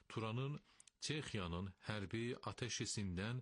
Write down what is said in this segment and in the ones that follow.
Turanın Çexiyanın hərbi ateşesindən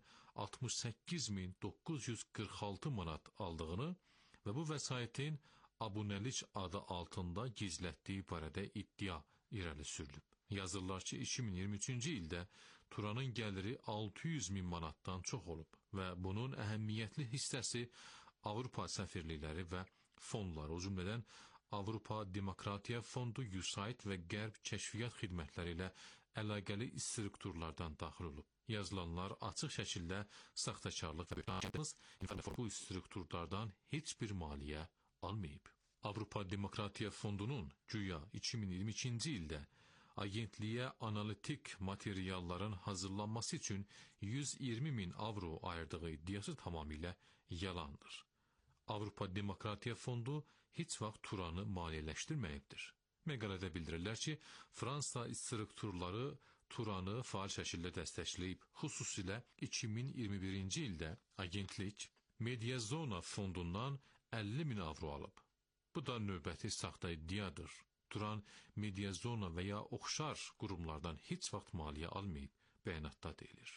68.946 manat aldığını və bu vəsaitin abunəlik adı altında gizlətdiyi barədə iddia irəli sürülüb. Yazırlar ki, 2023-cü ildə Turanın gəliri 600.000 manatdan çox olub və bunun əhəmiyyətli hissəsi Avropa səfirlikləri və fonları, o cümlədən Avropa Demokratiya Fondu, USAID və Qərb Kəşfiyyat Xidmətləri ilə əlaqəli strukturlardan daxil olub. Yazılanlar açıq şəkildə saxtakarlıq və bu strukturlardan heç bir maliyyə almayıb. Avropa Demokratiya Fondunun güya 2022-ci ildə agentliyə analitik materialların hazırlanması üçün 120.000 avro ayırdığı iddiası tamamilə yalandır. Avropa Demokratiya Fondu heç vaxt Turanı maliyyələşdirməyibdir. Məqalədə bildirirlər ki, Fransa strukturları Turanı faal şəkildə dəstəkləyib. Xüsusilə 2021-ci ildə agentlik Mediazona fondundan 50.000 avro alıb. Bu da növbəti saxta iddiadır. Turan Mediazona və ya oxşar qurumlardan heç vaxt maliyyə almayıb, bəyanatda deyilir.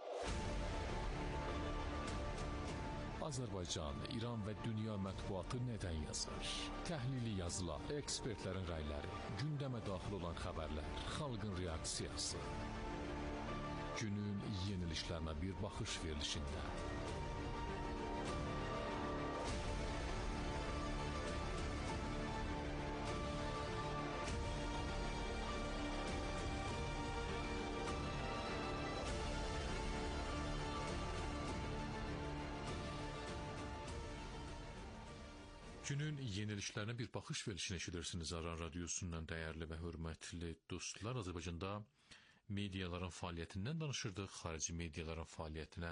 Azərbaycan, İran və dünya mətbuatı nədən yazır? Təhlili yazılar, ekspertlərin rəyləri, gündəmə daxil olan xəbərlər, xalqın reaksiyası. Günün yenilişlərinə bir baxış verilişində. Günün yenilişlərinə bir baxış verilişini eşidirsiniz Aran Radiosundan dəyərli və hörmətli dostlar. Azərbaycanda mediaların fəaliyyətindən danışırdıq. Xarici mediaların fəaliyyətinə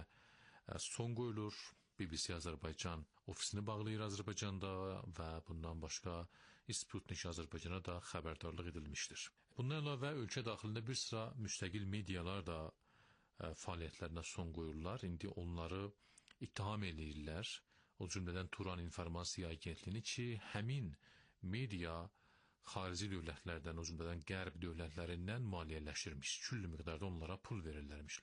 son qoyulur. BBC Azərbaycan ofisini bağlayır Azərbaycanda və bundan başqa Sputnik Azərbaycana da xəbərdarlıq edilmişdir. Bundan əlavə ölkə daxilində bir sıra müstəqil medialar da fəaliyyətlərinə son qoyurlar. İndi onları ittiham edirlər. O cümlədən Turan İnformasiya Agentliyini ki, həmin media xarici dövlətlərdən, o cümlədən qərb dövlətlərindən maliyyələşdirmiş, küllü miqdarda onlara pul verirlərmiş.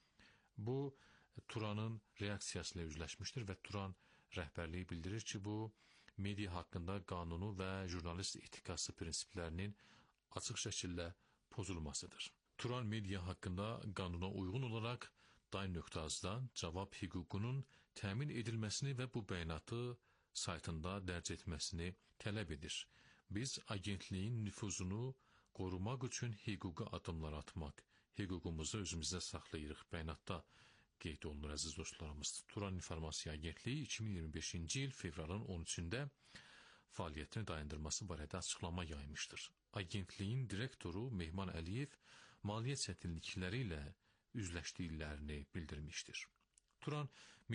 Bu, Turanın reaksiyası ilə üzləşmişdir və Turan rəhbərliyi bildirir ki, bu, media haqqında qanunu və jurnalist etikası prinsiplərinin açıq şəkildə pozulmasıdır. Turan media haqqında qanuna uyğun olaraq Day.az-dan cavab hüququnun təmin edilməsini və bu bəyanatı saytında dərc etməsini tələb edir. Biz agentliyin nüfuzunu qorumaq üçün hüquqi addımlar atmaq, hüququmuzu özümüzdə saxlayırıq bəyanatda qeyd olunur əziz dostlarımız. Turan İnformasiya Agentliyi 2025-ci il fevralın 13-də fəaliyyətini dayandırması barədə açıqlama yaymışdır. Agentliyin direktoru Mehman Əliyev maliyyə çətinlikləri ilə üzləşdiklərini bildirmişdir. Turan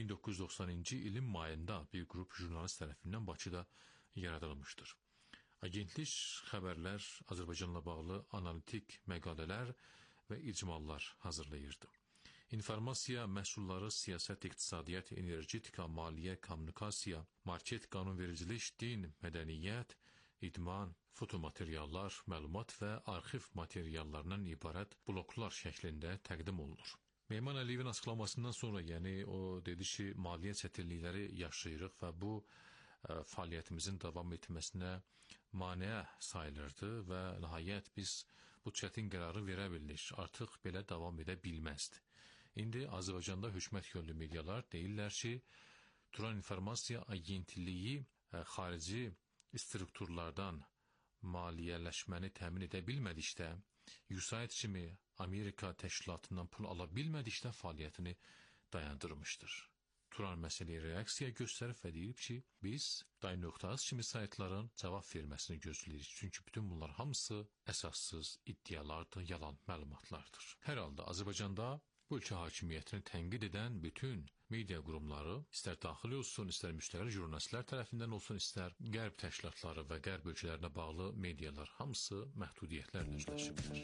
1990-cı ilin mayında bir qrup jurnalist tərəfindən Bakıda yaradılmışdır. Agentlik xəbərlər, Azərbaycanla bağlı analitik məqalələr və icmallar hazırlayırdı. İnformasiya məhsulları, siyasət, iqtisadiyyat, energetika, maliyyə, kommunikasiya, market, qanunvericilik, din, mədəniyyət, idman, fotomateriallar, məlumat və arxiv materiallarından ibarət bloklar şəklində təqdim olunur. Mehman Əliyevin açıqlamasından sonra, yəni o dedi ki, maliyyə çətinlikləri yaşayırıq və bu fəaliyyətimizin davam etməsinə maneə sayılırdı və nəhayət biz bu çətin qərarı verə bildik. Artıq belə davam edə bilməzdi. İndi Azərbaycanda hökumət yönlü medialar deyirlər ki, Turan İnformasiya Agentliyi xarici strukturlardan maliyyələşməni təmin edə bilmədikdə, USAID kimi Amerika təşkilatından pul ala bilmədikdə fəaliyyətini dayandırmışdır. Turan məsələyə reaksiya göstərib və deyib ki, biz Day.az kimi saytların cavab verməsini gözləyirik. Çünki bütün bunlar hamısı əsassız iddialardır, yalan məlumatlardır. Hər halda Azərbaycanda bu ölkə hakimiyyətini tənqid edən bütün media qurumları, istər daxili olsun, istər müstəqil jurnalistlər tərəfindən olsun, istər qərb təşkilatları və qərb ölkələrinə bağlı medialar hamısı məhdudiyyətlərlə üzləşiblər.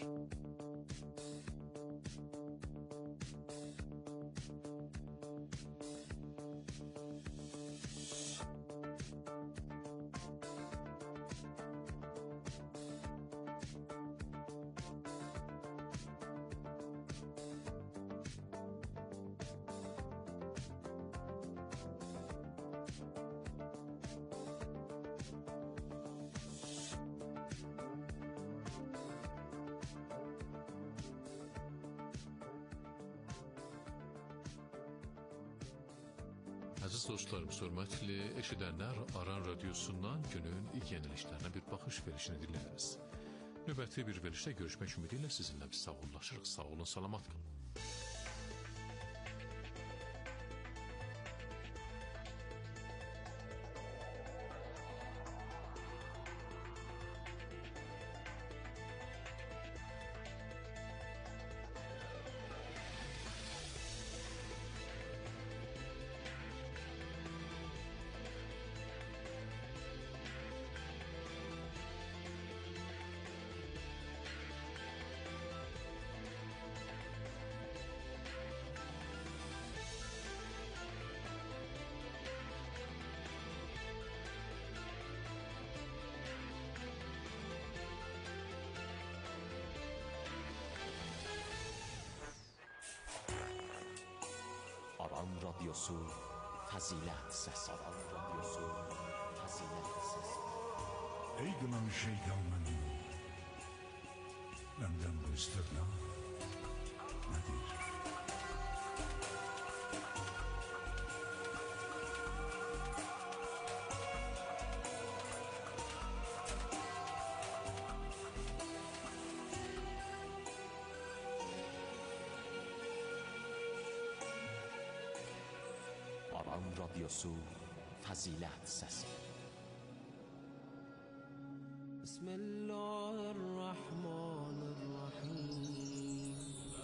Əziz dostlarımız, hörmətli eşidənlər, Aran Radiosundan günün ilk yenilişlərinə bir baxış verişini dinlədiniz. Növbəti bir verilişdə görüşmək ümidi ilə sizinlə biz sağollaşırıq. Sağ olun, salamat qalın. Aran Radyosu Fazilet Sesi. Aran Radyosu Fazilet Sesi. Ey gınan şeytanın benden bu istirna nedir? Aran Radyosu Fazilet Sesi. Bismillahirrahmanirrahim.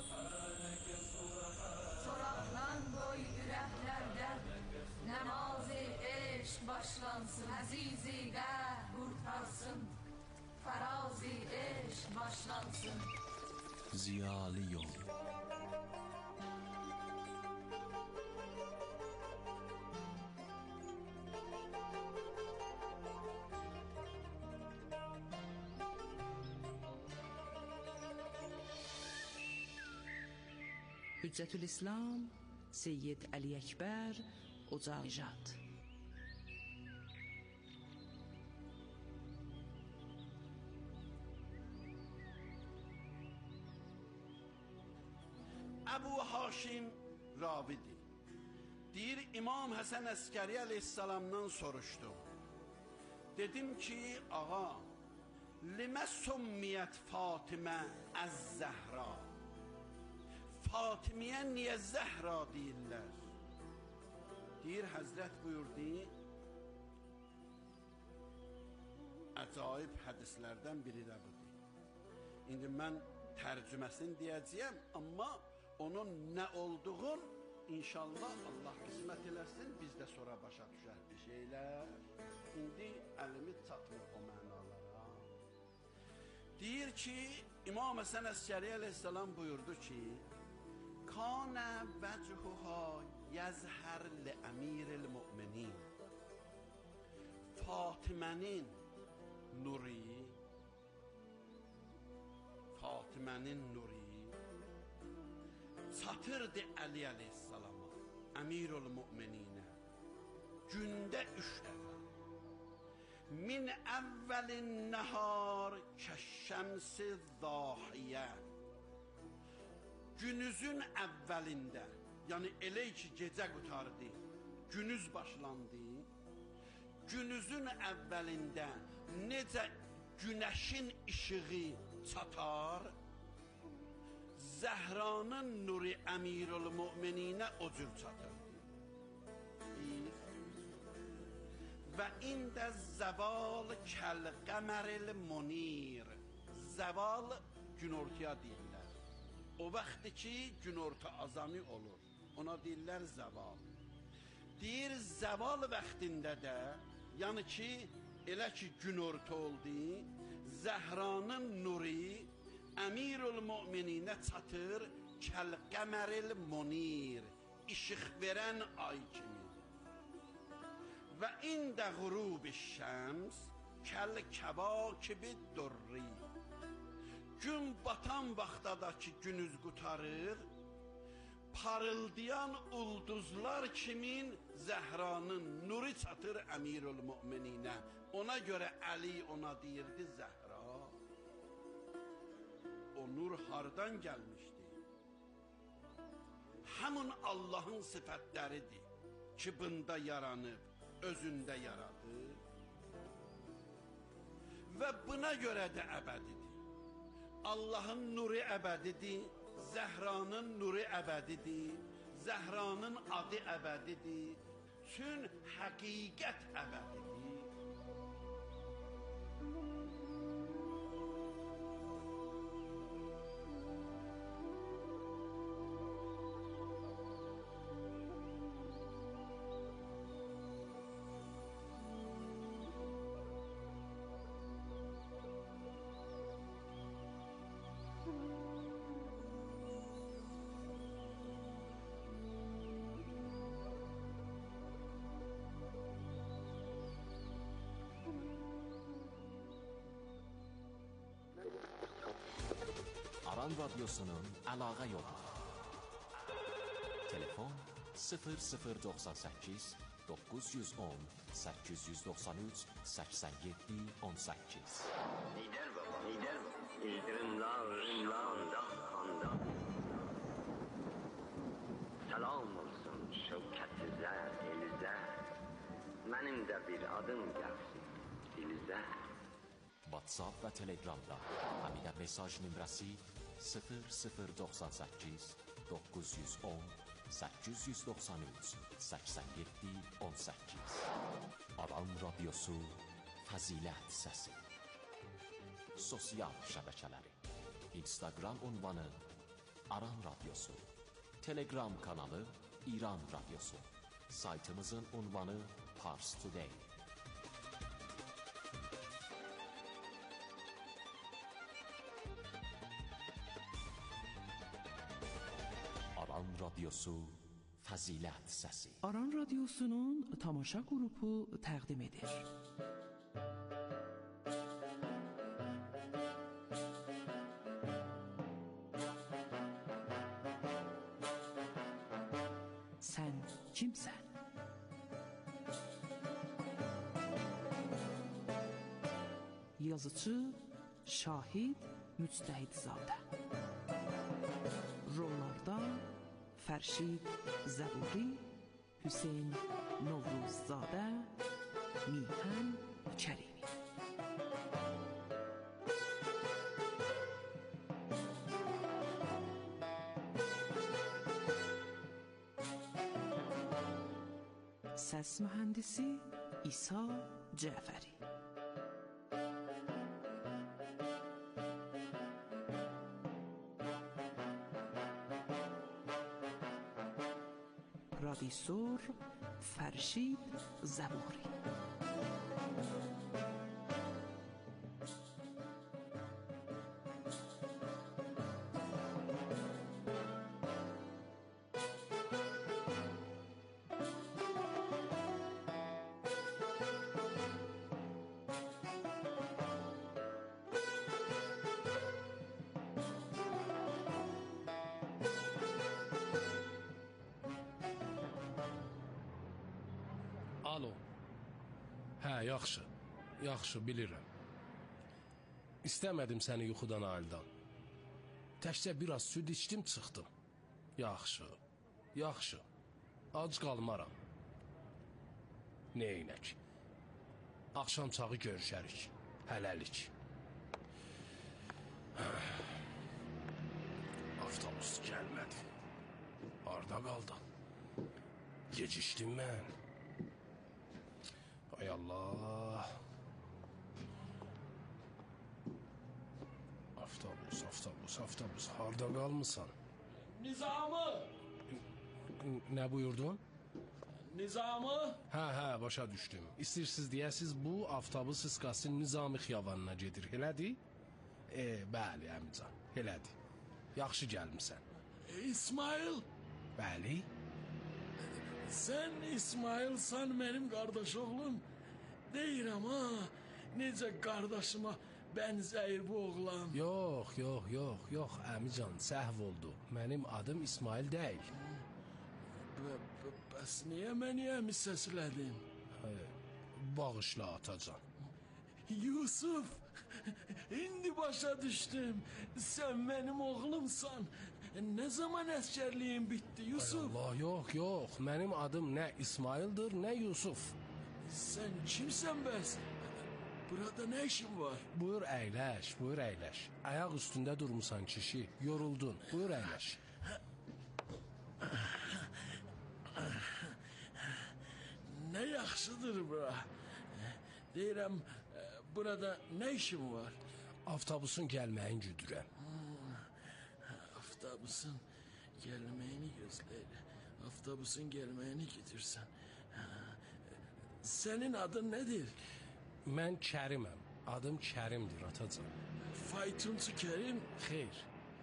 Soraklan koy yüreklerden, namazı eş başlansın, azizi de kurtarsın, farazi eş başlansın. Ziyalı yol. Hüccetülislam Seyyid Ali Ekber Ocağıcat. Əbu Haşim Ravidi deyir, İmam Həsən Əskəri əleyhissalamdan soruşdum. Dedim ki, ağa, limə summiyyət Fatimə əz-Zəhra? Fatimiyə niyə Zəhra deyirlər? Deyir, Həzrət buyurdu, əcaib hədislərdən biri də budur. İndi mən tərcüməsini deyəcəyəm, amma onun nə olduğun inşallah Allah qismət eləsin, biz də sonra başa düşər bir şeylər. İndi əlimi çatmır o mənalara. Deyir ki, İmam Həsən Əskəri əleyhissalam buyurdu ki, Kanə vəchuha yəzhər li əmiril mü'minin. Fatimənin nuri, çatırdı Əli əleyhissalama, əmirul mü'mininə, gündə 3 dəfə. Min əvvəlin nəhar kəşşəmsi zahiyyə. Günüzün əvvəlində, yəni elə ki gecə qutardı, günüz başlandı, günüzün əvvəlində necə günəşin işığı çatar, Zəhranın nuri əmirul mü'mininə o cür çatırdı. Və ində zəval kəl qəməril munir. Zəval günortaya deyirlər. O vaxtı ki günorta azami olur, ona deyirlər zəval. Deyir, zəval vaxtində də, yəni ki elə ki günorta oldu, Zəhranın nuri əmirul mü'mininə çatır, kəl qəməril munir, işıq verən ay kimi. Və ində qurub şəms kəl kəvakibi durri. Gün batan vaxtda da ki günüz qutarır, parıldayan ulduzlar kimin Zəhranın nuri çatır əmirul mü'mininə. Ona görə Əli ona deyirdi Zəhra. O nur hardan gəlmişdi? Həmin Allahın sifətləridir. ki bunda yaranıb, özündə yaradır. Və buna görə də əbədidir. Allahın nuru əbədidir, Zəhranın nuru əbədidir, Zəhranın adı əbədidir, çün həqiqət əbədidir. Aran Radyosu'nun əlaqə yolu. Telefon 0098 910 893 87 18. Lider baba, lider baba. İldirimler, kandan. Selam olsun şevketinize, elize. Benim de bir adım gelsin dilize. WhatsApp və Telegramda həmidə mesaj nömrəsi 0098 910 893 87 18. Aran Radyosu Fəzilət Səsi. Sosial şəbəkələri: Instagram ünvanı Aran Radyosu, Telegram kanalı İran Radyosu, saytımızın ünvanı Pars Today. Aran Radyosu Fəzilət Səsi. Aran Radyosu'nun tamaşa grubu təqdim edir. Sən kimsən? Yazıcı Şahid Müctəhidzadə. Rollarda Fərşid Zəburi, Hüseyn Novruzzadə, Mihan Kərimi. Səs mühəndisi İsa Cəfəri. پرودیسور فرشید زبوری. Alo. Hə, yaxşı, bilirəm. İstəmədim səni yuxudan ayıldan. Təkcə biraz süd içdim, çıxdım. Yaxşı. Ac qalmaram. Neynək? Axşam çağı görüşərik. Hələlik. Avtobus gəlmədi. Harda qaldın? Gecişdim mən. Ay Allah. Avtobus. Harda qalmısan? Nizamı! Nə buyurdun? Nizamı! Hə, başa düşdüm. İstəyirsiniz deyəsiz bu avtobus iskası Nizami xiyabanına gedir, elədir? Bəli, əmican, elədir. Yaxşı gəlmisən. İsmail! Bəli. Sən İsmailsan mənim qardaş oğlum. Deyirəm ha, necə qardaşıma bənzəyir bu oğlan. Yox, əmican, səhv oldu. Mənim adım İsmail deyil. Bəs niyə məni əmi səslədin? Bağışla atacan. Yusuf, indi başa düşdüm. Sən mənim oğlumsan. ne zaman əsgərliyin bitdi Yusuf? Allah, yox. Mənim adım nə İsmaildir, nə Yusuf. Sən kimsən bəs? Burada nə işin var? Buyur əyləş. Ayaq üstündə durmusan kişi, yoruldun. Buyur əyləş. Nə yaxşıdır bura. Deyirəm, burada nə işin var? Avtobusun gəlməyin güdürəm. Avtobusun gəlməyini gözləyir. Avtobusun gəlməyini gedirsən. Sənin adın nədir? Mən Kəriməm. Adım Kərimdir, atacan. Faytonçu Kərim? Xeyr.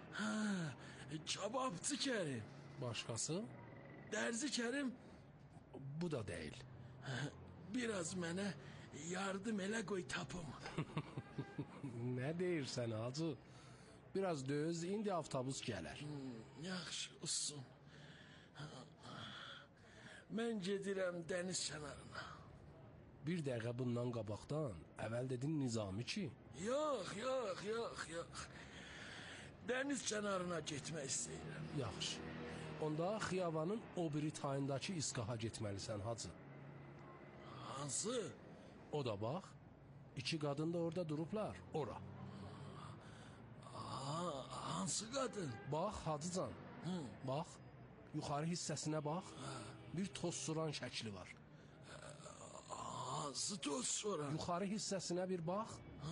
Kababçı Kərim? Başqası? Dərzi Kərim? Bu da deyil. Biraz mənə yardım elə qoy tapım. Nə deyirsən hacı? Biraz döz, indi avtobus gələr. Yaxşı olsun. Mən gedirəm dəniz kənarına. Bir dəqiqə bundan qabaqdan əvvəl dedin Nizami ki. Yox. Dəniz kənarına getmək istəyirəm. Yaxşı. Onda xiyavanın o biri tayındakı iskaha getməlisən hacı. Hansı? O da bax. 2 qadın da orada durublar. Ora. Hansı qadın? Bax hacıcan. Bax. Yuxarı hissəsinə bax. Bir toz soran şəkli var. Hansı toz soran? Yuxarı hissəsinə bir bax.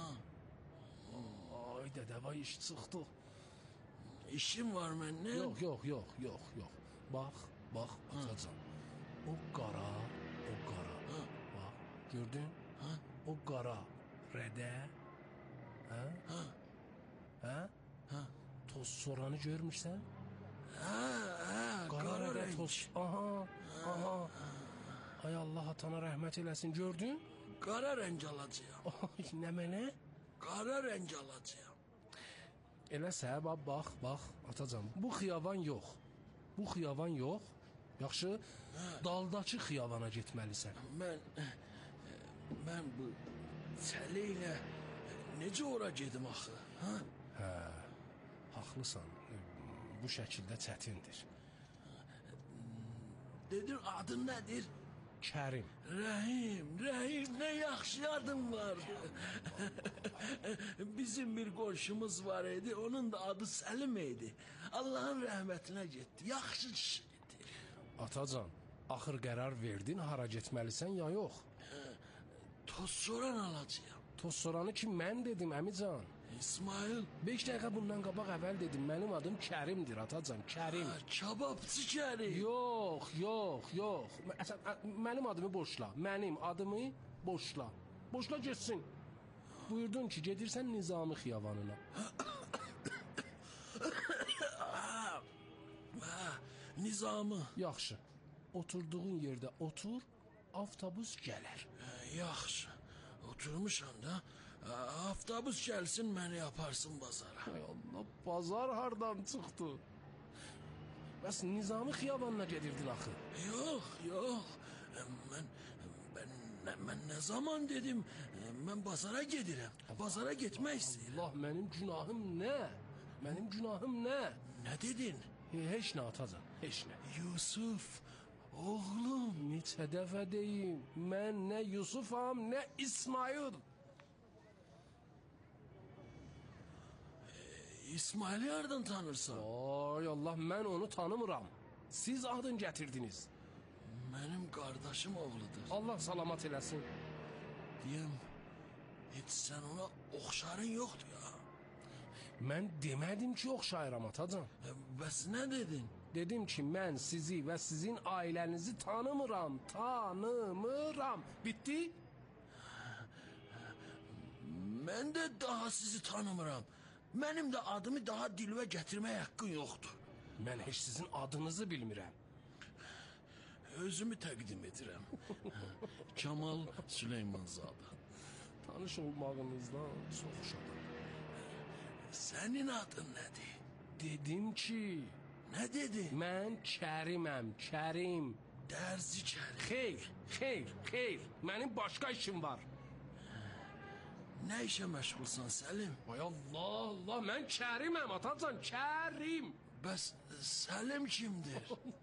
Ay dədəvay iş çıxdı. İşim var məndən? Yox. Bax atacan. O qara. Bax, gördün? O qara rədə. Hə? Toz soranı görmürsən? Qara rədə toz. Aha. Ay Allah atana rəhmət eləsin, gördün? Qara rəng alacağam. Ay, nə mənə? Qara rəng alacağam. Elə səbəb, bax, atacan. Bu xiyavan yox. Yaxşı, daldakı xiyavana getməlisən. Mən bu çələ ilə necə ora gedim axı? Hə, haqlısan. Bu şəkildə çətindir. Dedin adın nədir? Kərim. Rəhim, nə yaxşı adın var. Bizim bir qonşumuz var idi, onun da adı Səlim idi. Allahın rəhmətinə getdi, yaxşı kişi idi. Atacan, axır qərar verdin, hara getməlisən ya yox? Toz soran alacağım. Toz soranı ki mən dedim əmican. İsmail. 5 dəqiqə bundan qabaq əvvəl dedim, mənim adım Kərimdir atacan, Kərim. Kababçı Kərim. Yox. Mənim adımı boşla, Boşla getsin. Buyurdun ki, gedirsən Nizami xiyavanına. Nizami. Yaxşı. Oturduğun yerdə otur, avtobus gələr. Yaxşı. Oturmuşam da, avtobus gəlsin məni aparsın bazara. Ay Allah, bazar hardan çıxdı? Bəs Nizami xiyavanına gedirdin axı. Yox. Mən nə zaman dedim, mən bazara gedirəm. Bazara getmək istəyirəm. Allah, mənim günahım nə? Nə dedin? Heç nə atacan, heç nə. Yusuf, oğlum. Neçə dəfə deyim, mən nə Yusufam, nə İsmail. İsmail'i yardan tanırsan? Ay Allah, mən onu tanımıram. Siz adın gətirdiniz. Mənim qardaşım oğludur. Allah salamat eləsin. Deyəm, heç sən ona oxşarın yoxdur ya. Mən demədim ki, oxşayıram atacan. Bəs nə dedin? Dedim ki, mən sizi və sizin ailənizi tanımıram. Bitti? Mən də daha sizi tanımıram. Mənim də adımı daha dilvə gətirmək haqqın yoxdur. Mən heç sizin adınızı bilmirəm. Özümü təqdim edirəm. Kamal Süleymanzadə. Tanış olmağınızdan çox şadam. Sənin adın nədir? Dedim ki... Nə dedin? Mən Kəriməm, Kərim. Dərzi Kərim. Xeyr. Mənim başqa işim var. Nə işə məşğulsan Səlim? Ay Allah, mən Kəriməm atacan, Kərim. Bəs Səlim kimdir?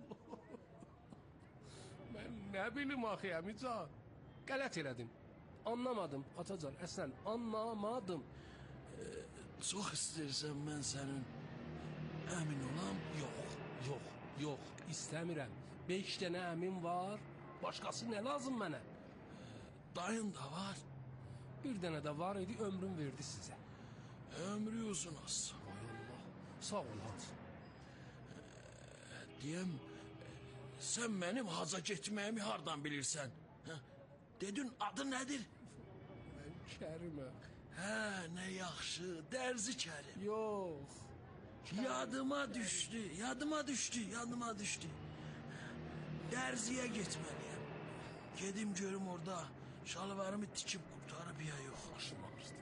Mən nə bilim axı əmican. Qələt elədim. Anlamadım atacan, əslən anlamadım. Çox istəyirsən mən sənin əmin olam? Yox, istəmirəm. 5 dənə əmim var, başqası nə lazım mənə? Dayın da var. Bir dənə də var idi, ömrüm verdi sizə. Ömrü uzun olsun. Ay Allah, sağ ol hacı. Deyəm, sən mənim haca getməyimi hardan bilirsən? Hə? Dedin adı nədir? Mən Kəriməm. Hə, nə yaxşı, Dərzi Kərim. Yox. Yadıma düşdü. Dərziyə getməliyəm. Gedim görüm orada şalvarımı tikib qurtarıb ya yox. Başım ağrıdı.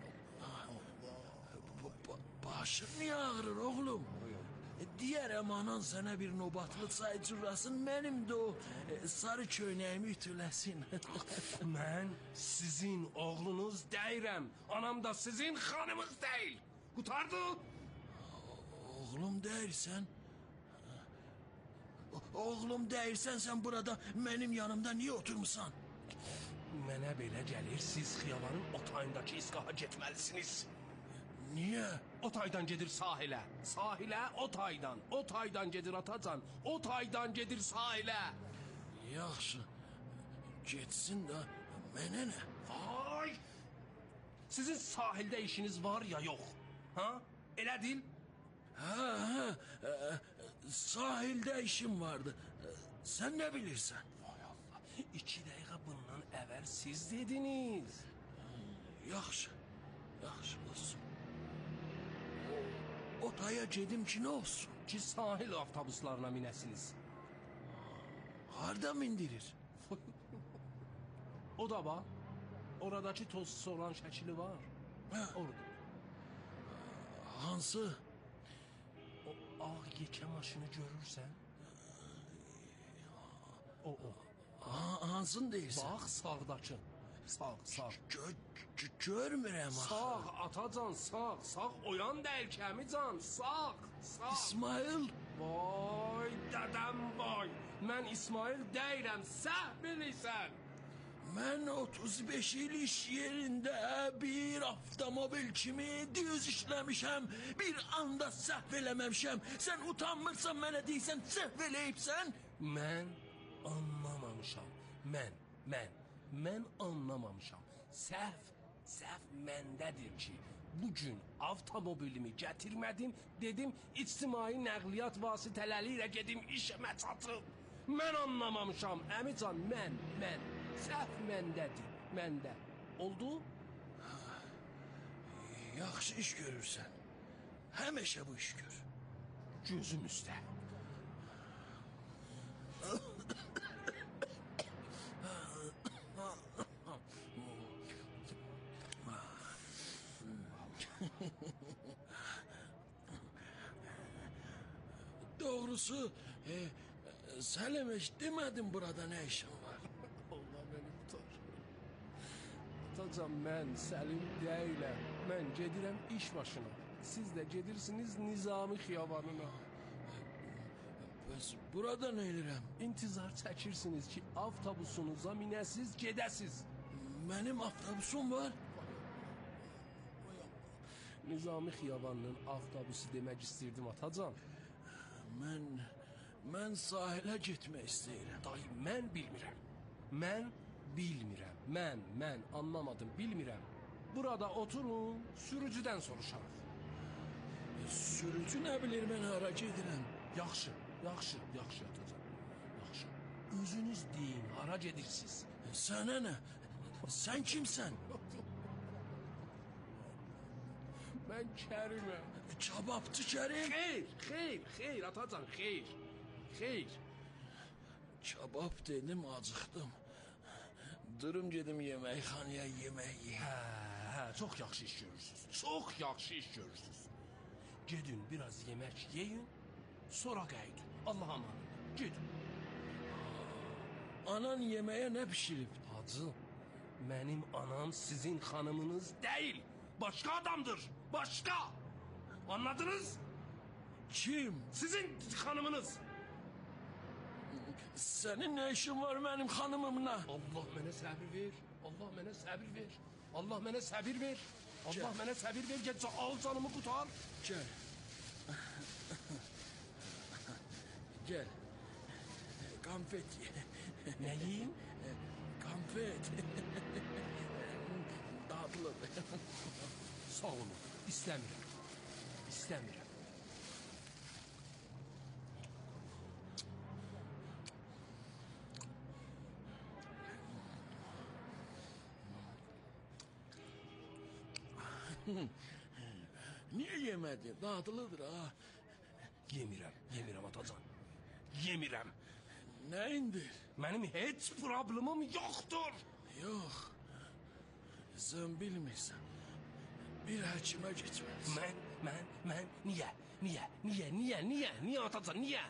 Başın niyə ağrır oğlum? Deyərəm anan sənə bir nobatlı çay cürrasın, mənim də o sarı köynəyimi ütüləsin. Mən sizin oğlunuz deyirəm. Anam da sizin xanımız deyil. Qutardı? Oğlum deyirsən sən burada mənim yanımda niyə oturmusan? Mənə belə gəlir, siz xiyabanın o tayındakı izgaha getməlisiniz. Niyə? O taydan gedir sahilə. Sahilə o taydan. O taydan gedir atacan. O taydan gedir sahilə. Yaxşı. Getsin də mənə nə? Vay! Sizin sahildə işiniz var ya yox? Ha? Elə deyil? Hə, sahildə işim vardı. Sən nə bilirsən? Vay Allah. 2 dəqiqə bundan əvvəl siz dediniz. Yaxşı olsun. O taya gedim ki, nə olsun? Ki sahil avtobuslarına minəsiniz. Harda mindirir? O da var. Oradakı tozsuz olan şəkili var. Hə. Orada. Hansı? O ağ yekə maşını görürsən? O. Hansını deyirsən? Bax sağdakı. Sağ. Görmürəm axı. Sağ atacan, sağ. Oyan deyil ki əmican, sağ. İsmail. Vay dədəm vay. Mən İsmail deyirəm, sən bilirsən. Mən 35 il iş yerində bir avtomobil kimi düz işləmişəm. Bir anda səhv eləməmişəm. Sən utanmırsan mənə deyirsən, səhv eləyibsən. Mən anlamamışam. Mən anlamamışam. Səhv məndədir ki, bugün avtomobilimi gətirmədim, dedim ictimai nəqliyyat vasitələri ilə gedim işimə çatım. Mən anlamamışam, əmican, mən. Səhv məndədir, məndə. Oldu? Yaxşı iş görürsən. Həmişə bu iş gör. Gözüm üstə. Doğrusu Səlim heç demədin burada nə işin var? Allah beni tutar. Atacan mən Səlim deyiləm. Mən gedirəm iş başına. Siz də gedirsiniz Nizami xiyabanına. Bəs burada nə edirəm? İntizar çəkirsiniz ki avtobusunuza minəsiz gedəsiz. Mənim avtobusum var. Nizami xiyabanının avtobusu demək istirdim atacan. Mən sahilə getmək istəyirəm. Dayı, mən bilmirəm. Mən anlamadım, bilmirəm. Burada oturun, sürücüdən soruşarıq. Sürücü nə bilir mən hara gedirəm? Yaxşı atacan. Yaxşı. Özünüz deyin, hara gedirsiniz? Sənə nə? Sən kimsən? Mən Kəriməm. Kababçı Kərim? Xeyr atacan, xeyr. Kabab dedim, acıqdım. Durum gedim yeməkxanaya yemək yeyim. Hə, çox yaxşı iş görürsünüz. Gedin biraz yemək yeyin, sonra qayıdın. Allah amanın, gedin. Anan yeməyə nə pişirib? Hacı, mənim anam sizin xanımınız deyil. Başqa adamdır, başqa. Anladınız? Kim? Sizin xanımınız. Senin ne işin var benim hanımımla? Allah mənə səbir ver. Allah mənə səbir ver. Allah mənə səbir ver. Allah mənə səbir ver. Get al canımı qurtar. Gel. Gel. Konfet ye. Nə yeyim? Konfet. Dadlı. Sağ olun. İstəmirəm. İstəmirəm. Niye yemedin? Dadılıdır ha. Yemirəm atacan. Yemirəm. Neyindir? Mənim heç problemim yoxdur. Yok. Sen bilmirsən. Bir həkimə getməlisən. Mən, niyə atacan, niyə?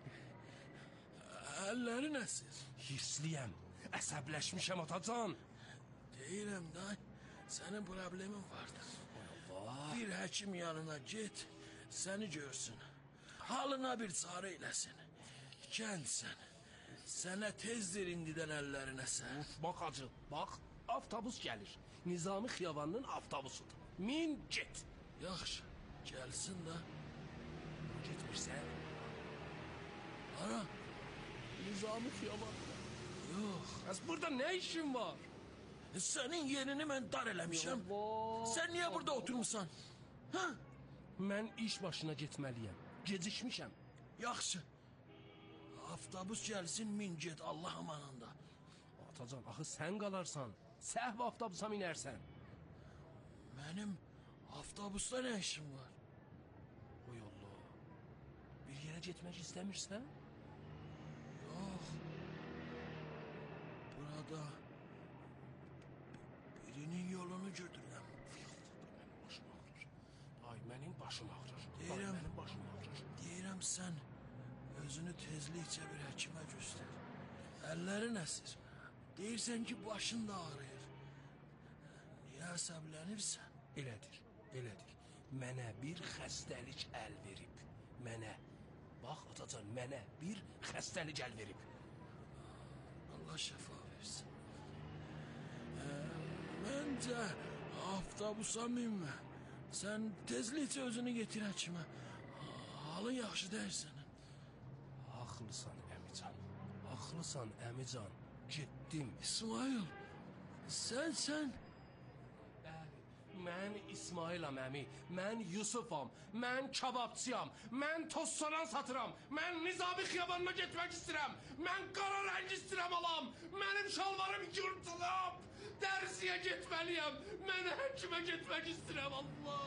Əllərin əsir. Hirsliyəm, əsəbləşmişəm atacan. Deyirəm da, sənin problemin vardır. Bir həkim yanına get, səni görsün. Halına bir çarə eləsin. Kəndsən. Sənə tezdir indidən əllərinə sən. Bax hacı, bax, avtobus gəlir. Nizami Xiyavanının avtobusudur. Min get. Yaxşı, gəlsin də. Getmirsən? Ara. Nizami Xiyavan. Yox. Bəs burada nə işin var? Sənin yerini mən dar eləmişəm. Sən niyə burada oturmuşsan? Ha? Mən iş başına getməliyəm. Gecikmişəm. Yaxşı. Avtobus gəlsin, min get Allah amanında. Atacan, axı sən qalarsan. Səhv avtobusa minərsən. Mənim avtobusda nə işim var? Oy Allah. Bir yerə getmək istəmirsən? Yox. Burada birinin yolunu götürürəm. Ay, mənim başım ağrır. Deyirəm, mənim başım ağrır. Deyirəm sən özünü tezlikcə bir həkimə göstər. Əllərin əsir. Deyirsən ki, başın da ağrıyır. Niyə əsəblənirsən? Elədir. Mənə bir xəstəlik əl verib. Mənə. Bax, atacan, mənə bir xəstəlik əl verib. Allah şəfa versin. Məncə avtobusa minmə. Sən tezlikcə özünü getir həkimə. Halın yaxşı deyil sənin. Haqlısan əmican. Getdim. İsmail, sən. Bəli, mən İsmailam əmi. Mən Yusufam. Mən kababçıyam. Mən tozsoran satıram. Mən Nizami Xiyabanına getmək istəyirəm. Mən qara rəng istəyirəm alam. Mənim şalvarım yırtılıb. Dərsiyə getməliyəm. Mən həkimə getmək istəyirəm. Allah!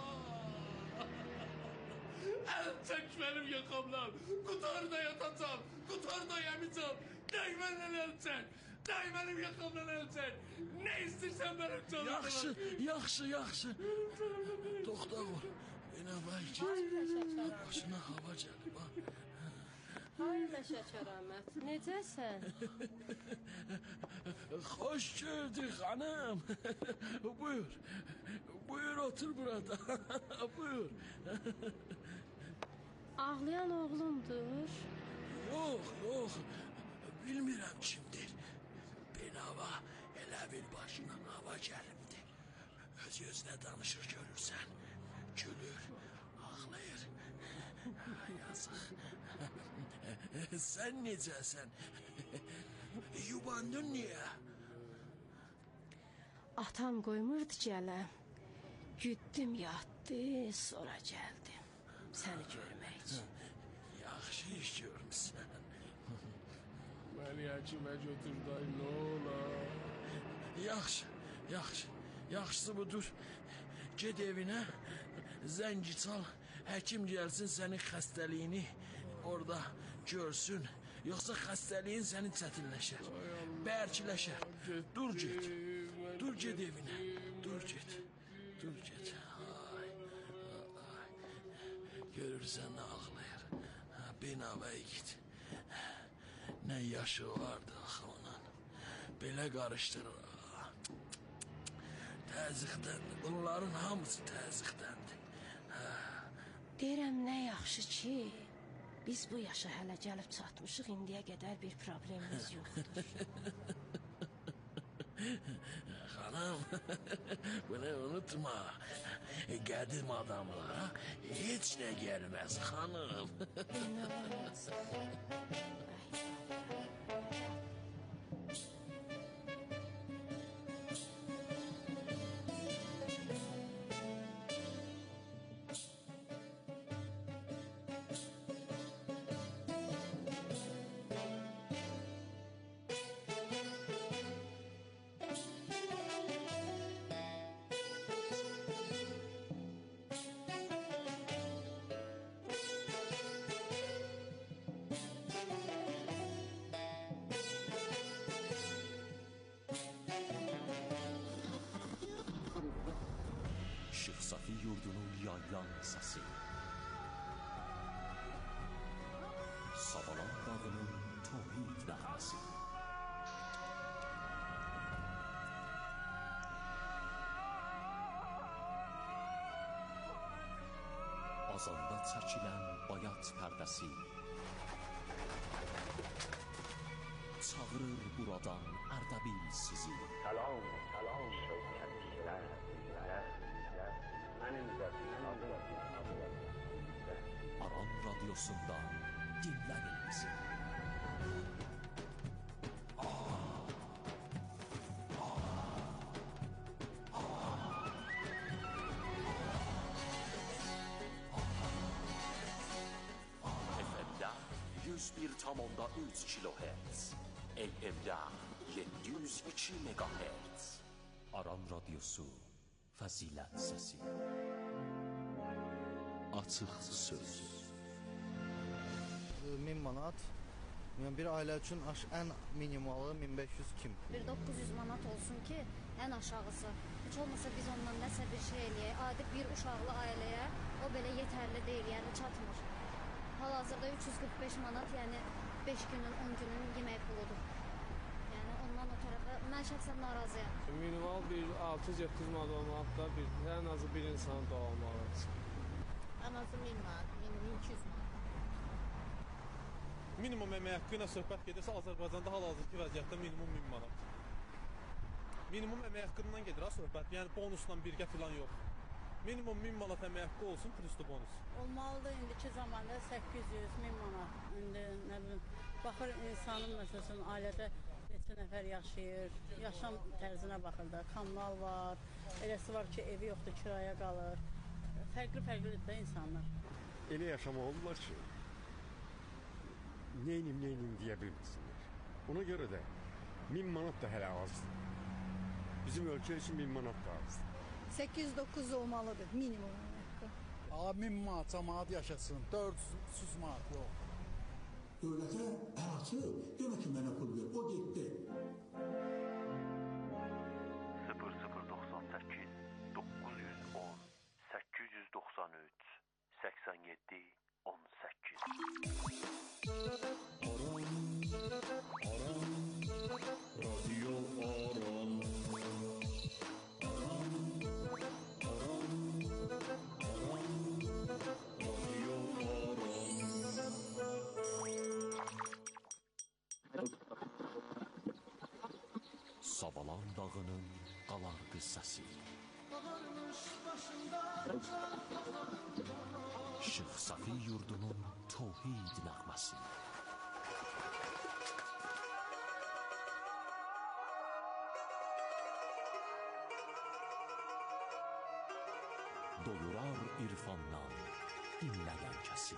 Əl çək mənim yaxamdan. Qutar da yatacam. Qutar da yemeyeceğim. Dəy məndən əl çək. Dəy mənim yaxamdan əl çək. Nə istəyirsən mənim canım. Yaxşı. Doktor ol. Beni vay git. Başına hava gəlib ha. Hayırlı şəkərəmət, necəsən? Hoş gördük hanım. Buyur otur burada. Buyur. Ağlayan oğlumdur. Yok. Bilmirəm kimdir. Benava elə bir başına hava gəlibdi. Öz gözünə danışır görürsən. Gülür, ağlayır. Yazıq. Sen necəsən? Yubandın niyə? Atam qoymurdu gələm. Güddüm yatdı, sonra gəldim. Səni görmək üçün. Yaxşı iş görmüsən. Məni həkimə götür day, nə olar? Yaxşısı budur. Ged evinə, zəngi çal, həkim gəlsin sənin xəstəliyini orada görsün. Yoxsa xəstəliyin səni çətinləşər, bərkiləşər. Dur get evinə, dur get. Ay. Görürsən nə ağlayır. Benavaya git. Nə yaşı vardı axı onun. Belə qarışdırır. Təzyiqdəndir. Bunların hamısı təzyiqdəndir. Deyirəm, nə yaxşı ki, biz bu yaşa hələ gəlib çatmışıq, indiyə qədər bir problemimiz yoxdur. Xanım, bunu unutma. Qədim adamlara heç nə gəlməz, xanım. Nə olmaz. Şeyx Safi yurdunun yaylan səsi, Savalan dağının tövhid nəğməsi, azanda çəkilən bayat pərdəsi çağırır buradan Ərdəbil sizi. Salam, salam şövkətlər, mənim də bir adım Aran radyosundan dinləyin bizi. FM'də 101,3 kHz, LM'də 702 MHz. Aran radyosu, fəzilət səsi. Açıq söz. 1000 manat. Yəni bir ailə üçün ən minimalı 1500 kim? Bir 900 manat olsun ki, ən aşağısı. Heç olmasa biz ondan nəsə bir şey eləyək. Adi bir uşaqlı ailəyə o belə yetərli deyil, yəni çatmır. Hal-hazırda 345 manat, yəni 5 günün, 10 günün yemək puludur. Yəni ondan o tərəfə mən şəxsən narazıyam. Minimal bir 600-700 manat olmalı da ən azı bir insanın doğalmalı. Ən azı 1000 manat, minimum 200 manat. Minimum əmək haqqı ilə söhbət gedirsə, Azərbaycanda hal-hazırki vəziyyətdə minimum 1000 manat. Minimum əmək haqqından gedir ha söhbət, yəni bonusla birgə filan yox. Minimum 1000 manat əmək haqqı olsun, pluslu bonus. Olmalıdır indiki zamanda 800-1000 manat. İndi nə bilim, baxır insanın məsələn ailədə neçə nəfər yaşayır, yaşam tərzinə baxır da, kommunal var, eləsi var ki, evi yoxdur, kiraya qalır. Fərqli-fərqlidir də insanlar. Elə yaşama olurlar ki, neynim deyə bilmirsinlər. Ona görə də 1000 manat da hələ azdır. Bizim ölkə üçün 1000 manat da azdır. 800-900 olmalıdır minimum. 1000 manat cəmaat yaşasın, 400 manat yox. Dövlətə əraçı, demə ki, mənə pul ver, o getdi. 0098 910 893 87 18 Radyo Aran. Savalan dağının qalar qıssası, Şeyx Safi yurdunun tövhid nəğməsi, doyurar irfandan dinləyən kəsi.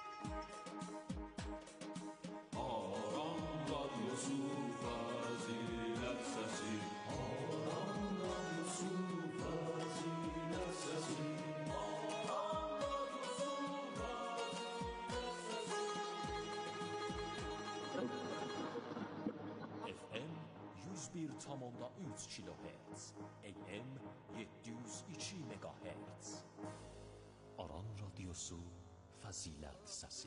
Aran radyosu fəzilət səsi. Aran radyosu fəzilət səsi. Aran radyosu fəzilət səsi. FM 101,3 kHz, AM 702 MHz. Aran radyosu, fəzilət səsi.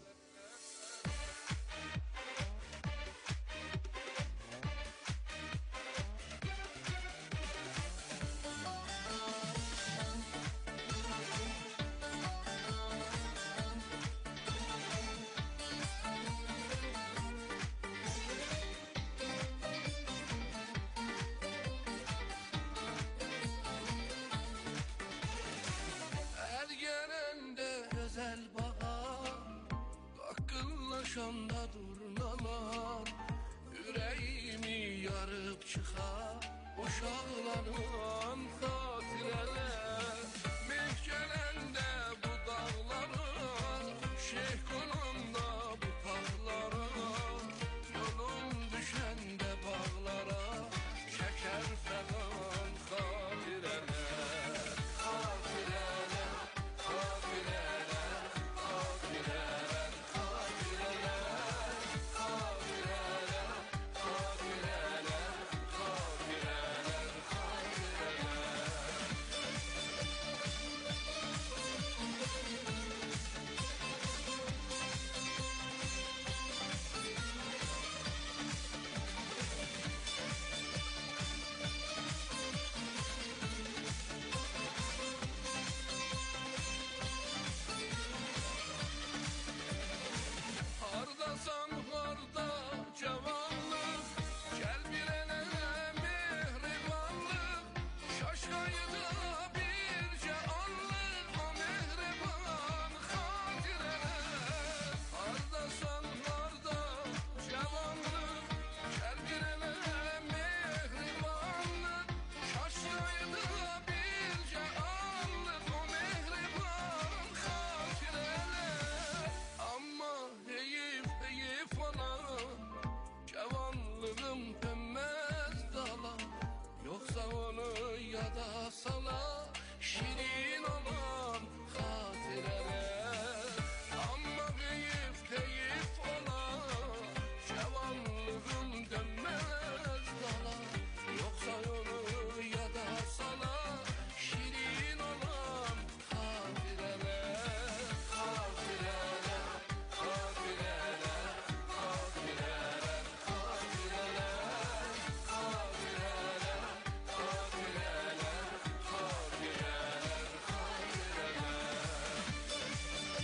uçanda durnalar Ürəyimi yarıb çıxar Uşaqların xatirələr Meh gələndə bu dağlara Şeyh qonanda bu tağlara Yolum düşəndə bağlara Çəkər fəqan xatirələr Xatirələr, xatirələr, xatirələr, xatirələr Xatirələr, xatirələr, xatirələr, Hardasan harda cavanlıq Gəl bir elə mehribanlıq Şaşqayıda bircə anlıq O mehriban xatirələr Hardasan harda cavanlıq Gəl bir elə mehribanlıq Şaşqayıda bircə anlıq O mehriban xatirələr Amma heyif olan Cavanlığım dönməz dala Yoxsa onu yada sala Şirin olan xatirələr Amma heyif olan Cavanlığım dönməz dala Yoxsa onu yada sala Şirin olan xatirələr Xatirələr, xatirələr, xatirələr, xatirələr Xatirələr, xatirələr, xatirələr, xatirələr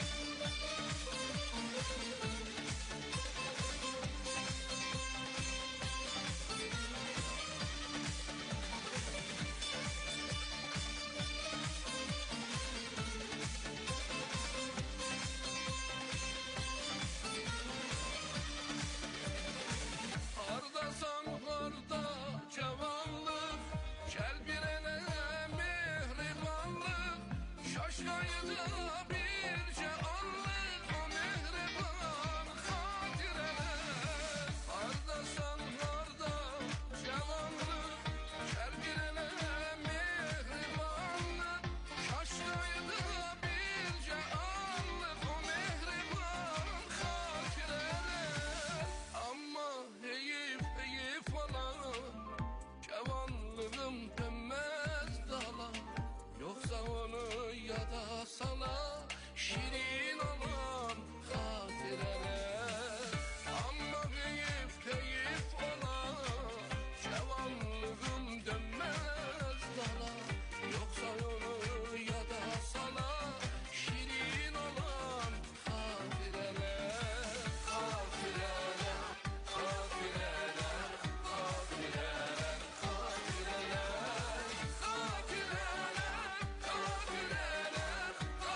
Hardasan harda cavanlıq Gəl bir elə mehribanlıq Şaşqayıda bircə anlıq O mehriban xatirələr Hardasan harda cavanlıq Gəl bir elə mehribanlıq Şaşqayıda bircə anlıq O mehriban xatirələr Amma heyif olan Cavanlığım dönməz dala Yoxsa onu yada sala Şirin olan xatirələr Amma heyif olan Cavanlığım dönməz dala Yoxsa onu yada sala Şirin olan xatirələr Xatirələr, xatirələr, xatirələr, xatirələr Xatirələr, xatirələr,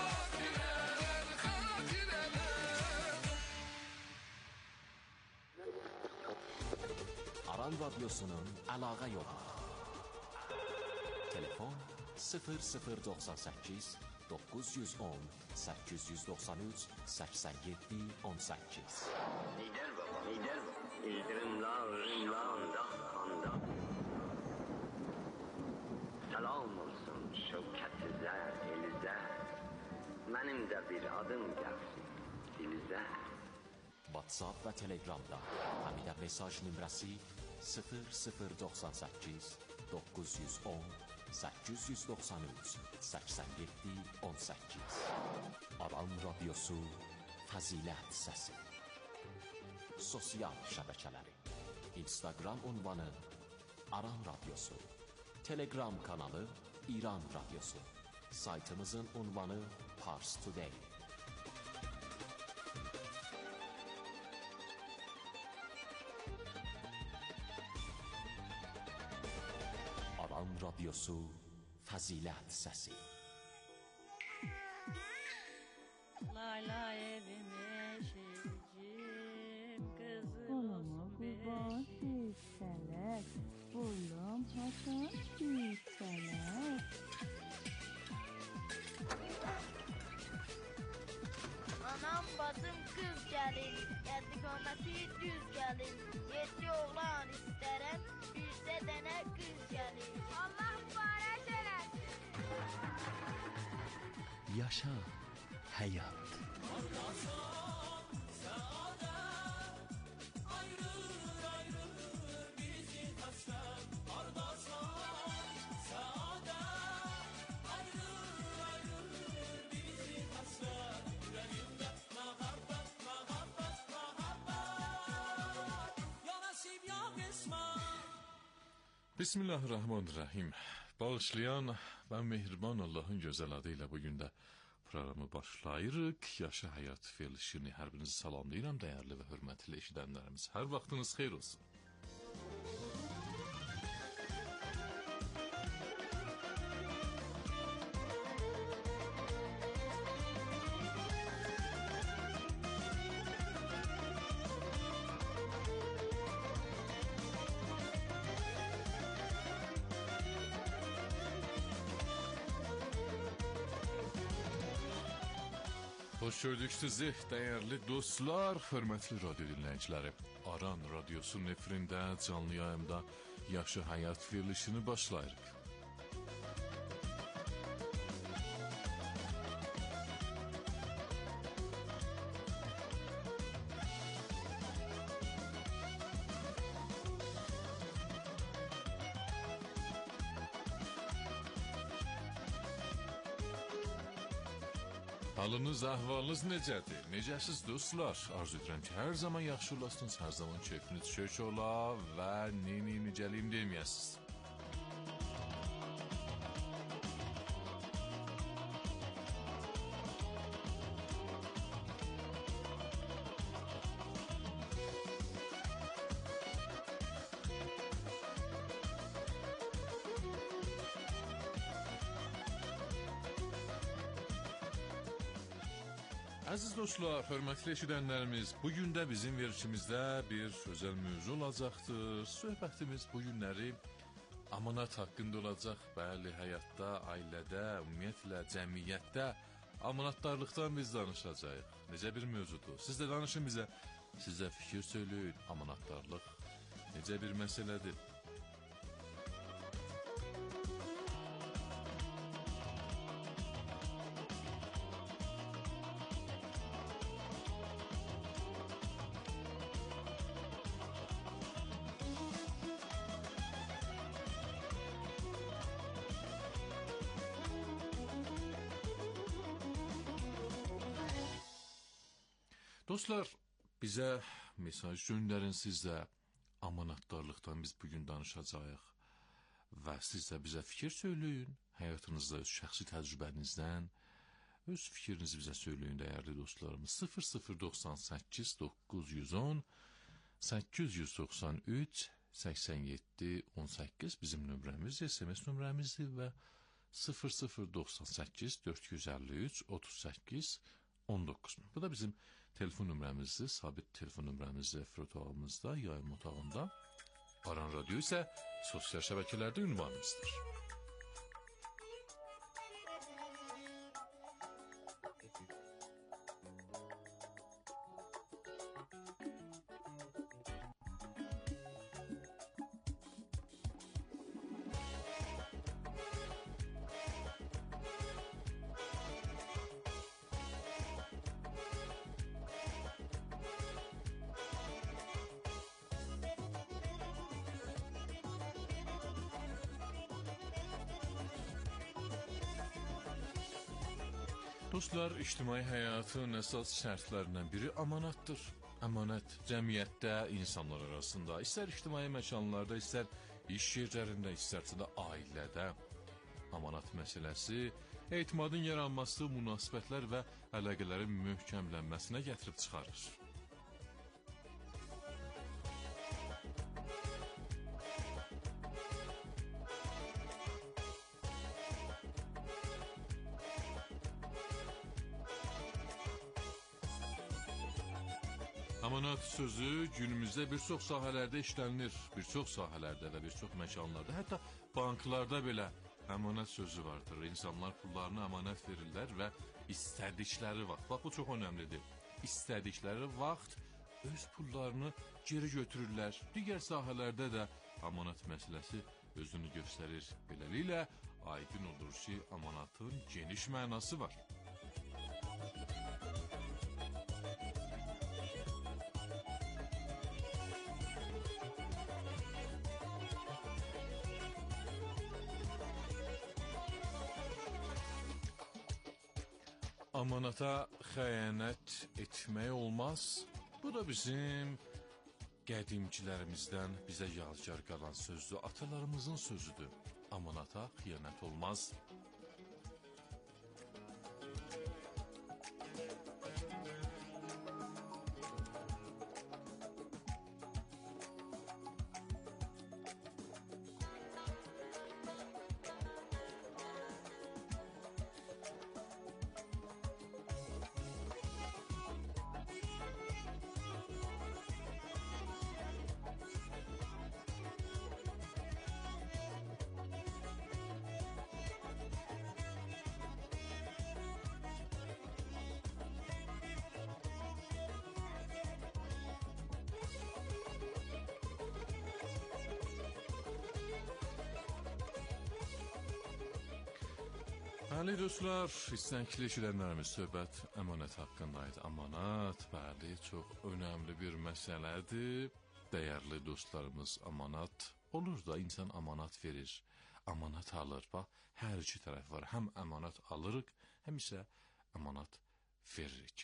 xatirələr Aran Radyosu'nun əlaqə yolu Telefon 0098 910 893 87 18 Lider baba, lider baba. İldırımlar, anda. Selam olsun şevket-i zər, elizər. Mənim də bir adım gəlsin, dilizər. WhatsApp və Telegramda Həmidə mesaj nömrəsi 0098 910 893 87 18 Aran Radyosu Fəzilət Səsi Sosial şəbəkələri Instagram ünvanı Aran Radyosu Telegram kanalı İran Radyosu Saytımızın ünvanı Pars Today Aran Radyosu Fəzilət Səsi Lay lay evim eşici gəlin, qəndi qaməti düz gəlin. 7 oğlan istərəm, bircə dənə qız gəlin. Allah mübarək eləsin. Yaşa həyat. Bismillahirrahmanirrahim. Bağışlayan ve mehriban Allah'ın güzel adıyla bugün de programı başlayırıq. Yaşa həyat verilişini hər birinizi salamlayıram, dəyərli və hörmətli eşidənlərimiz. Hər vaxtınız xeyir olsun. Hoş gördük sizi, değerli dostlar, hörmətli radyo dinləyiciləri. Aran Radyosu'nun efirində, canlı yayımda Yaşa Həyat verilişini başlayırıq. Halınız, ahvalınız necədir? Necəsiz dostlar? Arzu edirəm ki, hər zaman yaxşı olasınız, hər zaman keyfiniz kök ola və necəliyim deməyəsiniz. Əziz dostlar, hörmətli eşidənlərimiz, bugün də bizim verilişimizdə bir özel mövzu olacaqdır. Söhbətimiz bu günləri amanat haqqında olacaq. Bəli, həyatda, ailədə, ümumiyyətlə, cəmiyyətdə amanatdarlıqdan biz danışacağıq. Necə bir mövzudur? Siz də danışın bizə. Sizə fikir söyləyin, amanatdarlıq necə bir məsələdir? Dostlar, bizə mesaj göndərin, sizə amanatdarlıqdan biz bugün danışacağıq və siz də bizə fikir söyləyin, həyatınızda öz şəxsi təcrübənizdən öz fikrinizi bizə söyləyin, dəyərli dostlarımız. 0098 910 893 87 18 bizim nömrəmiz, SMS nömrəmizdir və 0098 453 38 19. Bu da bizim telefon nömrəmizdir, sabit telefon nömrəmizdir, efir otağımızda, yayım otağında. Aran Radyo isə sosial şəbəkələrdə ünvanımızdır. Dostlar, ictimai həyatın əsas şərtlərindən biri amanatdır. Amanat cəmiyyətdə, insanlar arasında, istər ictimai məkanlarda, istər iş yerlərində, istərsə də ailədə amanat məsələsi etimadın yaranması, münasibətlər və əlaqələrin möhkəmlənməsinə gətirib çıxarır. Amanat sözü günümüzdə bir çox sahələrdə işlənilir, bir çox sahələrdə və bir çox məkanlarda, hətta banklarda belə amanat sözü vardır. İnsanlar pullarını amanat verirlər və istədikləri vaxt, bax bu çox önəmlidir, istədikləri vaxt öz pullarını geri götürürlər. Digər sahələrdə də amanat məsələsi özünü göstərir. Beləliklə, aydın olur ki, amanatın geniş mənası var. Amanata xəyanət etmək olmaz. Bu da bizim qədimcilərimizdən bizə yadigar qalan sözdür. Atalarımızın sözüdür. Amanata xəyanət olmaz. Bəli dostlar, istəkli eşidənlərimiz söhbət əmanət haqqındaydı. Amanat, bəli, çox önəmli bir məsələdir. Dəyərli dostlarımız, amanat olur da insan amanat verir, amanat alır. Bax, hər iki tərəf var. Həm amanat alırıq, həm isə amanat veririk.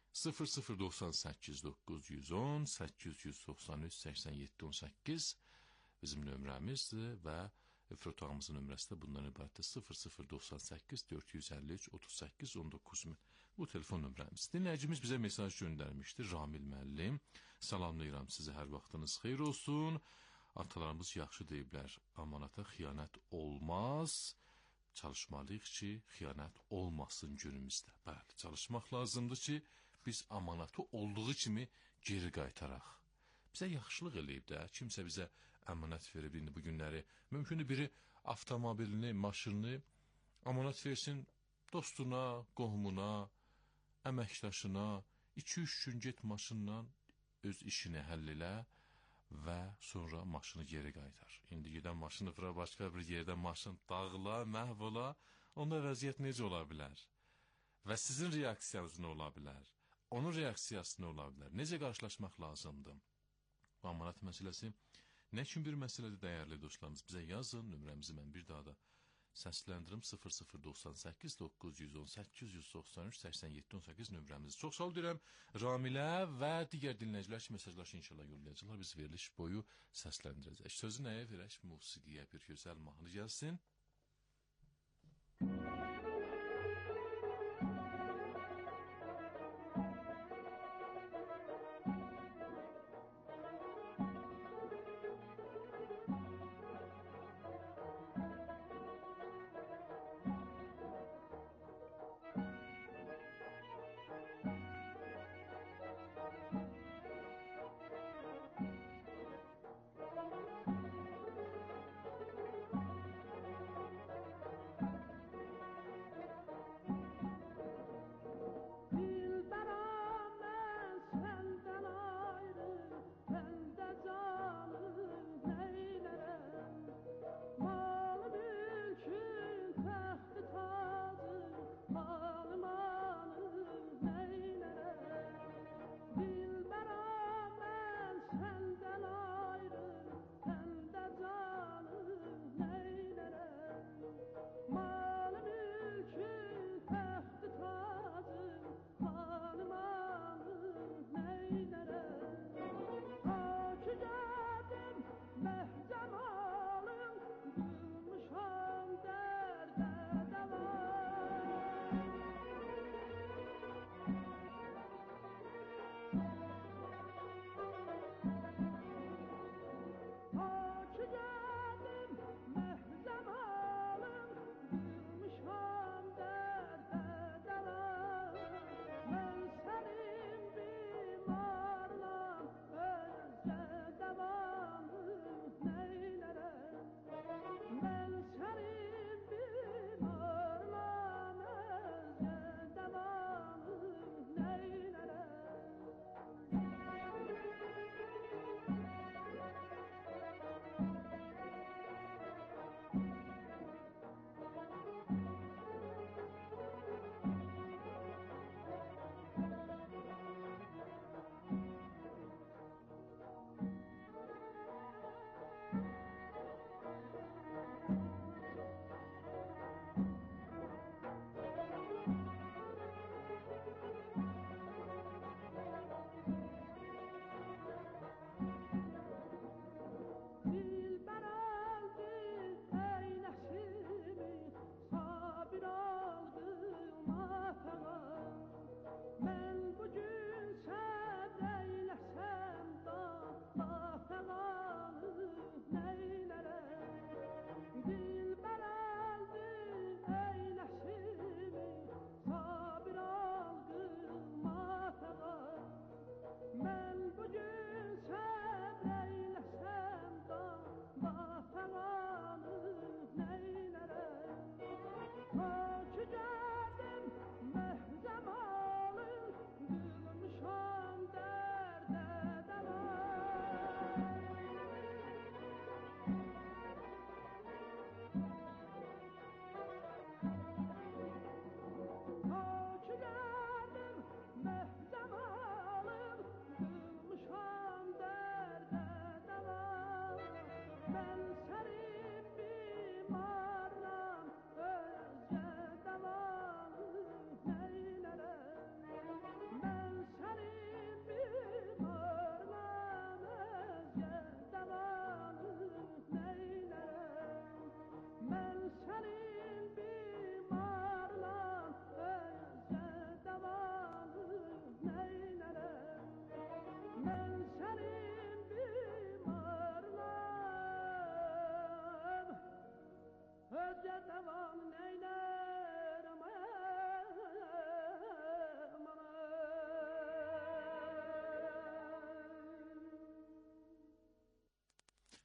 0098 910 893 87 18 bizim nömrəmizdir və efir otağımızın nömrəsi də bundan ibarətdir. 0098 453 38 19 min. Bu telefon nömrəmiz. Dinləyicimiz bizə mesaj göndərmişdir. Ramil müəllim. Salamlayıram sizi, hər vaxtınız xeyir olsun. Atalarımız yaxşı deyiblər. Amanata xəyanət olmaz. Çalışmalıyıq ki, xəyanət olmasın günümüzdə. Bəli, çalışmaq lazımdır ki, biz amanatı olduğu kimi geri qaytaraq. Bizə yaxşılıq eləyib də, kimsə bizə əmanət verib indi bu günləri. Mümkündür biri avtomobilini, maşınını əmanət versin dostuna, qohumuna, əməkdaşına, 2-3 gün get maşınla öz işini həll elə və sonra maşını geri qaytar. İndi gedən maşını vura başqa bir yerdən maşın dağıla, məhv ola, onda vəziyyət necə ola bilər? Və sizin reaksiyanız nə ola bilər? Onun reaksiyası nə ola bilər? Necə qarşılaşmaq lazımdır? Bu amanat məsələsi nə üçün bir məsələdir, dəyərli dostlarımız? Bizə yazın, nömrəmizi mən bir daha da səsləndirim. 0098 918 193 87 18 nömrəmiz. Çox sağ ol deyirəm Ramilə və digər dinləyicilər ki, mesajlar ki, inşallah yollayacaqlar. Biz veriliş boyu səsləndirəcək. Sözü nəyə verək? Musiqiyə bir gözəl mahnı gəlsin.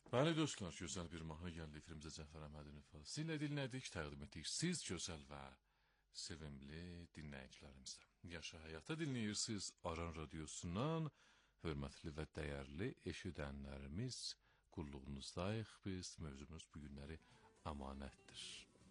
Bəli dostlar, gözəl bir mahnı gəldi efrimizə Cəfər Əhmədin ifadəsi. Sizinlə dinlədik, təqdim etdik. Siz gözəl və sevimli dinləyicilərimizə. Yaşa Həyatda dinləyirsiniz Aran Radiosundan. Hörmətli və dəyərli eşidənlərimiz, qulluğunuzdayıq biz. Mövzumuz bu günləri əmanətdir.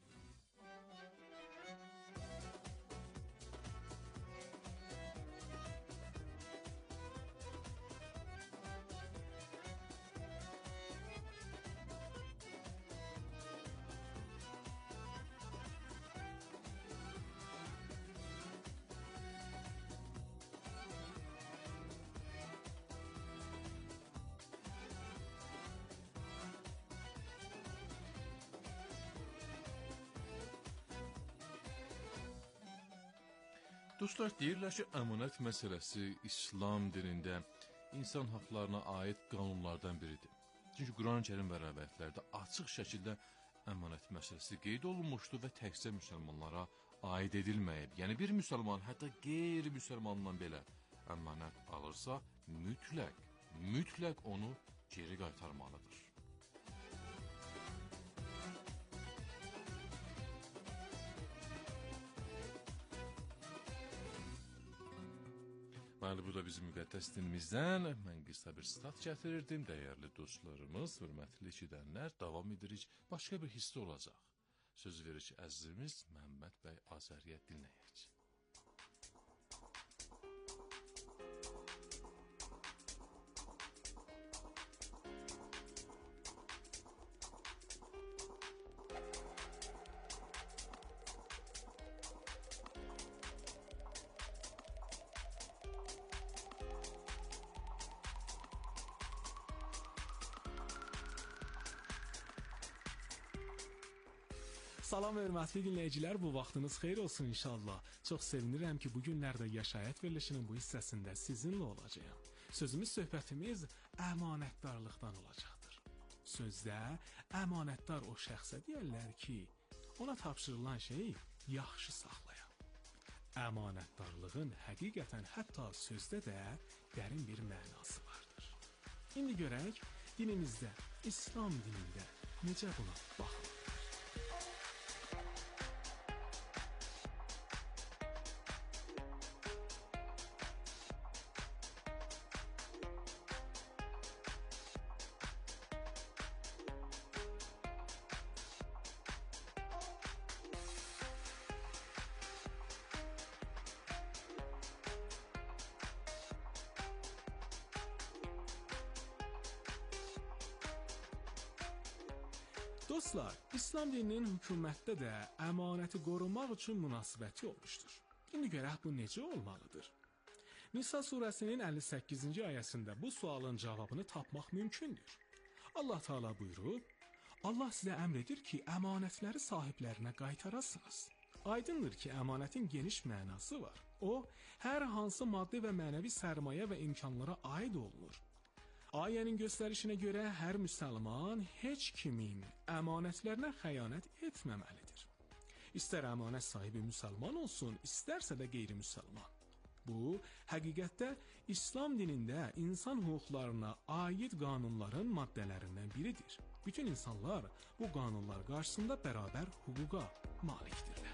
Dostlar, deyirlər ki, əmanət məsələsi İslam dinində insan haqlarına aid qanunlardan biridir. Çünki Quran-Kərim və rəvayətlərdə açıq şəkildə əmanət məsələsi qeyd olunmuşdur və təkcə müsəlmanlara aid edilməyib. Yəni bir müsəlman hətta qeyri-müsəlmandan belə əmanət alırsa, mütləq onu geri qaytarmalıdır. Bəli, bu da bizim müqəddəs dinimizdən. Mən qısa bir stat gətirirdim. Dəyərli dostlarımız, hörmətli eşidənlər, davam edirik. Başqa bir hissə olacaq. Söz verir ki, əzizimiz Məhəmməd bəy Azəriyə dinləyək. Salam hörmətli dinləyicilər, bu vaxtınız xeyir olsun inşallah. Çox sevinirəm ki, bu günlərdə Yaşayət verilişinin bu hissəsində sizinlə olacağam. Sözümüz, söhbətimiz əmanətdarlıqdan olacaqdır. Sözdə əmanətdar o şəxsə deyərlər ki, ona tapşırılan şeyi yaxşı saxlayan. Əmanətdarlığın həqiqətən hətta sözdə də dərin bir mənası vardır. İndi görək, dinimizdə, İslam dinində necə buna baxılır. Dostlar, İslam dininin hökumətdə də əmanəti qorumaq üçün münasibəti olmuşdur. İndi görək bu necə olmalıdır? Nisa surəsinin 58-ci ayəsində bu sualın cavabını tapmaq mümkündür. Allah Teala buyurub, Allah sizə əmr edir ki, əmanətləri sahiblərinə qaytarasınız. Aydındır ki, əmanətin geniş mənası var. O, hər hansı maddi və mənəvi sərmayə və imkanlara aid olunur. Ayənin göstərişinə görə hər müsəlman heç kimin əmanətlərinə xəyanət etməməlidir. İstər əmanət sahibi müsəlman olsun, istərsə də qeyri-müsəlman. Bu, həqiqətdə İslam dinində insan hüquqlarına aid qanunların maddələrindən biridir. Bütün insanlar bu qanunlar qarşısında bərabər hüquqa malikdirlər.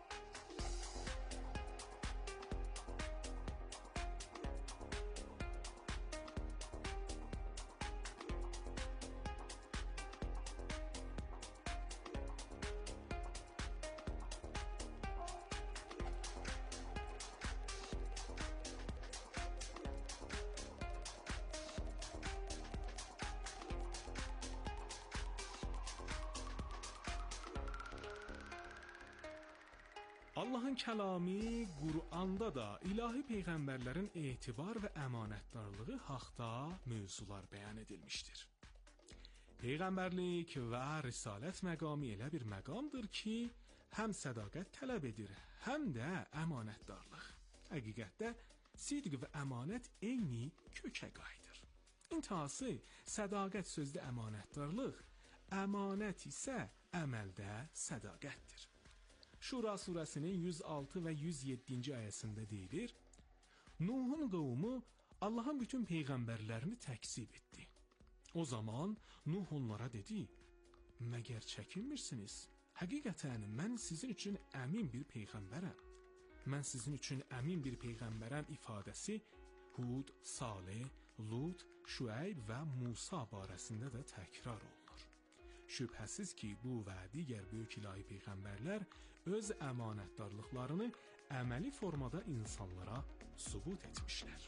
Allahın kəlami Quranda da ilahi peyğəmbərlərin etibar və əmanətdarlığı haqda mövzular bəyan edilmişdir. Peyğəmbərlik və risalət məqamı elə bir məqamdır ki, həm sədaqət tələb edir, həm də əmanətdarlıq. Həqiqətdə sidq və əmanət eyni kökə qayıdır. İntihası sədaqət sözdə əmanətdarlıq, əmanət isə əməldə sədaqətdir. Şura surəsinin 106 və 107-ci ayəsində deyilir, Nuhun qavmu Allahın bütün peyğəmbərlərini təksib etdi. O zaman Nuh onlara dedi: "Məgər çəkinmirsiniz? Həqiqətən mən sizin üçün əmin bir peyğəmbərəm. Mən sizin üçün əmin bir peyğəmbərəm" ifadəsi Hud, Salih, Lut, Şüeyb və Musa barəsində də təkrar olunur. Şübhəsiz ki, bu və digər böyük ilahi peyğəmbərlər öz əmanətdarlıqlarını əməli formada insanlara sübut etmişlər.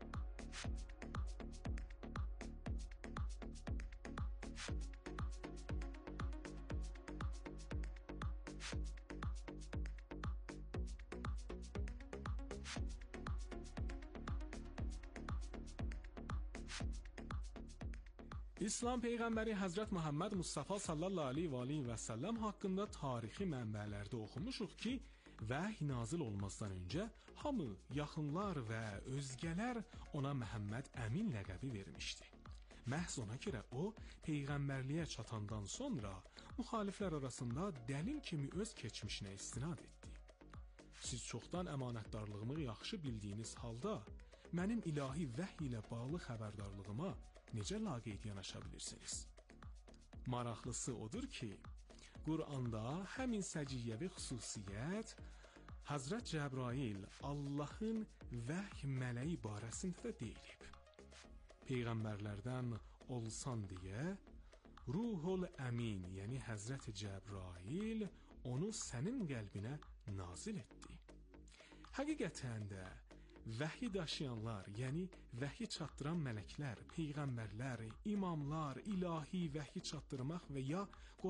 İslam peyğəmbəri Həzrət Muhammed Mustafa sallallahu aleyhi və səlləm haqqında tarixi mənbələrdə oxumuşuq ki, vəhy nazil olmazdan öncə hamı, yaxınlar və özgələr ona Məhəmməd Əmin ləqəbi vermişdi. Məhz ona görə o, peyğəmbərliyə çatandan sonra müxaliflər arasında dəlil kimi öz keçmişinə istinad etdi. Siz çoxdan əmanətdarlığımı yaxşı bildiyiniz halda, mənim ilahi vəhy ilə bağlı xəbərdarlığıma necə laqeyd yanaşa bilirsiniz? Maraqlısı odur ki, Quranda həmin səciyyəvi xüsusiyyət Həzrət Cəbrail Allahın vəhy mələyi barəsində də deyilib. Peyğəmbərlərdən olsan deyə Ruhul Əmin, yəni Həzrət Cəbrail onu sənin qəlbinə nazil etdi. Həqiqətən də vəhy daşıyanlar, yəni vəhy çatdıran mələklər, peyğəmbərlər, imamlar, ilahi vəhy çatdırmaq və ya